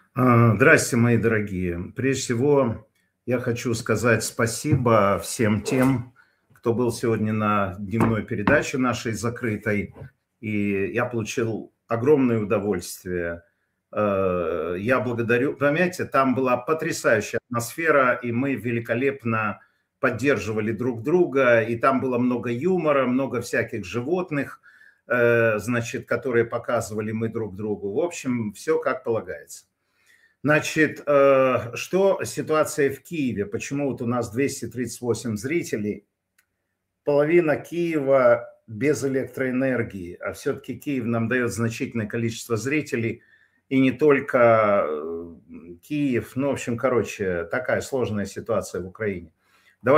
Здрасте, мои дорогие. Прежде всего, я хочу сказать спасибо всем тем, кто был сегодня на дневной передаче нашей закрытой, и я получил огромное удовольствие. Я благодарю. Понимаете, там была потрясающая атмосфера, и мы великолепно поддерживали друг друга, и там было много юмора, много всяких животных, значит, которые показывали мы друг другу. В общем, все как полагается. Значит, что ситуация в Киеве? Почему вот у нас 238 зрителей? Половина Киева без электроэнергии, а все-таки Киев нам дает значительное количество зрителей, и не только Киев, ну, в общем, короче, такая сложная ситуация в Украине.